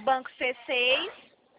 Banco C6.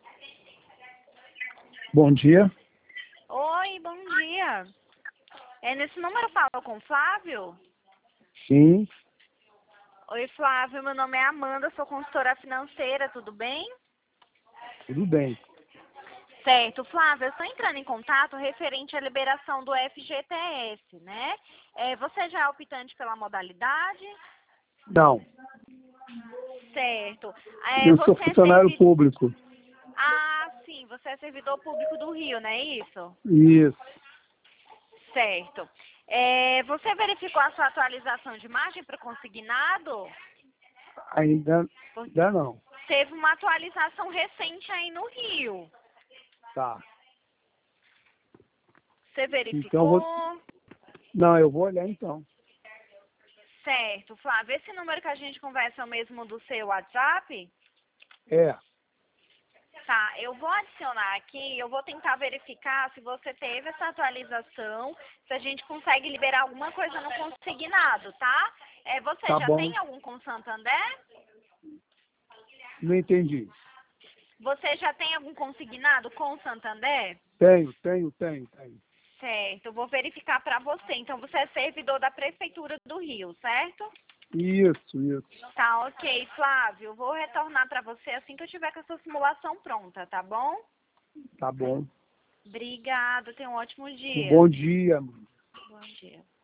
Bom dia. Oi, bom dia. Nesse número eu falo com o Flávio? Sim, Oi, Flávio, meu nome é Amanda, sou consultora financeira, tudo bem? tudo bem. Certo, Flávio, eu estou entrando em contato referente à liberação do FGTS, né? Você já é optante pela modalidade? Não, Certo. eu sou Você é funcionário público. Ah, sim, você é servidor público do Rio, não é isso? Isso. Certo. Você verificou a sua atualização de margem para consignado? Ainda não. Teve uma atualização recente aí no Rio. Tá. Você Então, verificou? não, eu vou olhar então. Certo, Flávio. Esse número que a gente conversa é o mesmo do seu WhatsApp? É, Tá, eu vou adicionar aqui, eu vou tentar verificar se você teve essa atualização, se a gente consegue liberar alguma coisa no consignado, tá? Você tá já bom. tem algum com Santander? Não entendi. Você já tem algum consignado com Santander? Tenho. Certo, eu vou verificar para você. Então, você é servidor da Prefeitura do Rio, certo? Isso. Tá, ok, Flávio. Eu vou retornar para você assim que eu tiver com a sua simulação pronta, tá bom? Tá bom. Obrigada, tenha um ótimo Um dia. bom dia. Bom dia.